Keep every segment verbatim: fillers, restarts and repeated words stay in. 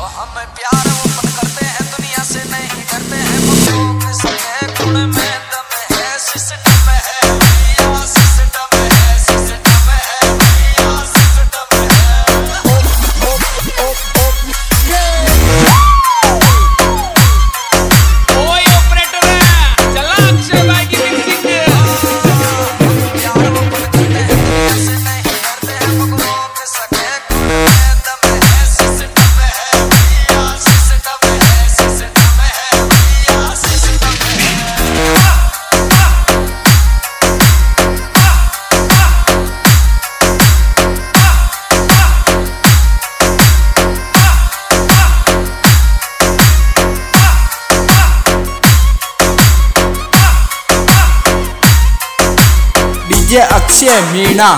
हम प्यार ओपन करते हैं, दुनिया से नहीं डरते हैं, मखलूक सबके खून में दम है, सिस्टम है भैया, सिस्टम है, सिस्टम है भैया, सिस्टम है। ओए ऑपरेटर चला अक्षय भाई की मिक्सिंग। प्यार ओपन करते हैं, दुनिया से नहीं डरते हैं, मखलूक सबके खून में दम है, सिस्टम है भैया, सिस्टम है, सिस्टम है भैया, सिस्टम है। डीजे अक्षय मीणा।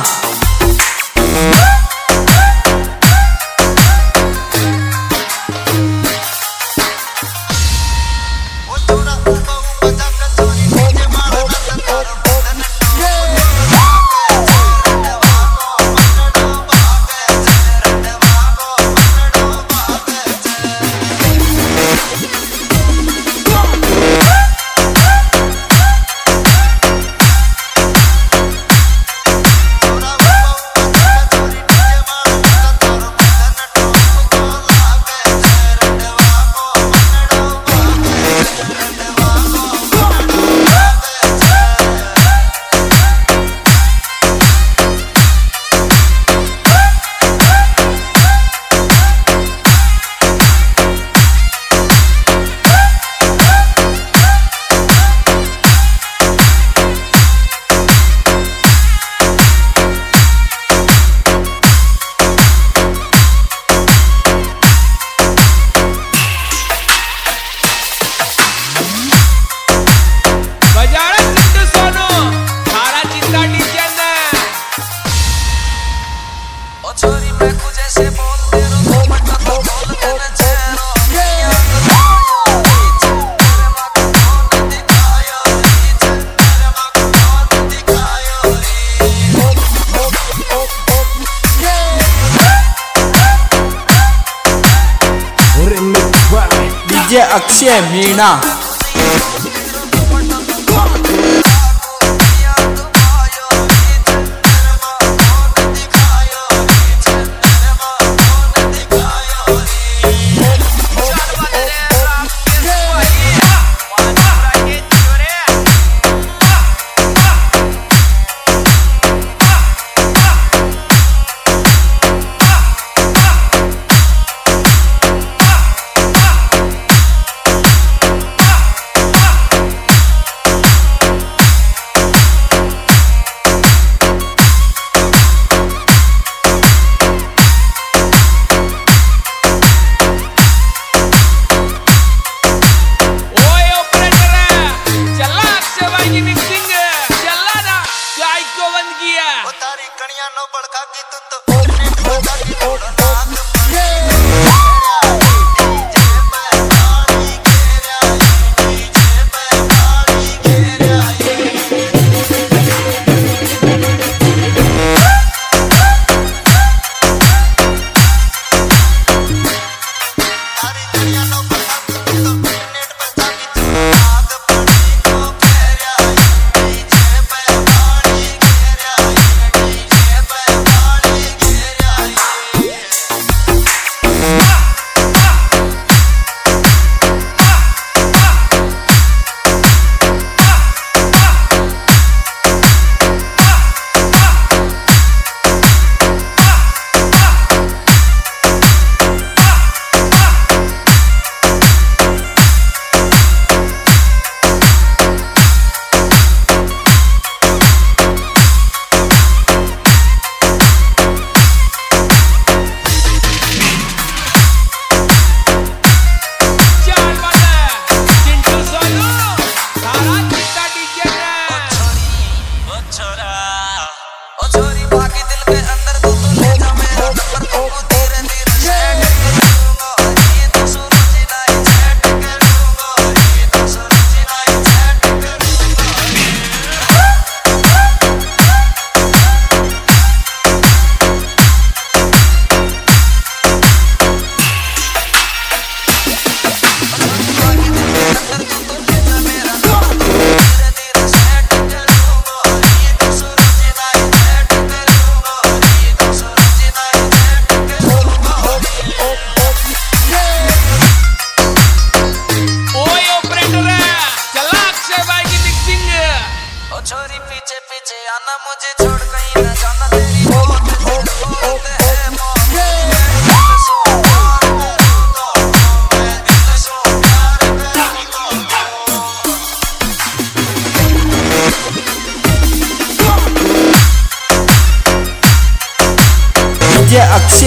बजाड़ा सिद्धू सोनू थारा चिंता डीजे ने। ओ छोरी मैं कुछ ऐसे बोलते रहो, बट तो बोलते न चेहरो, दुनिया को आयो नीचे, तेरे माँ को कौन दिखायो नीचे, तेरे माँ को कौन दिखायो रे। डीजे अक्षय मीणा।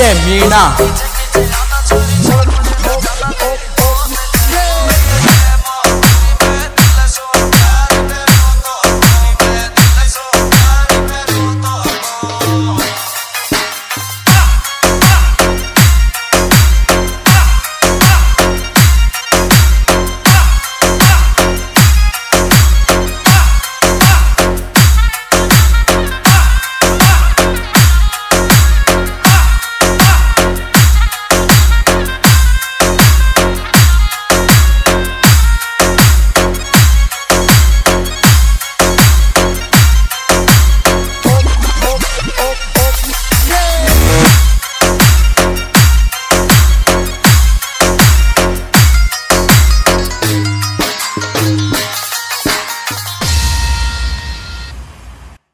अक्षय मीणा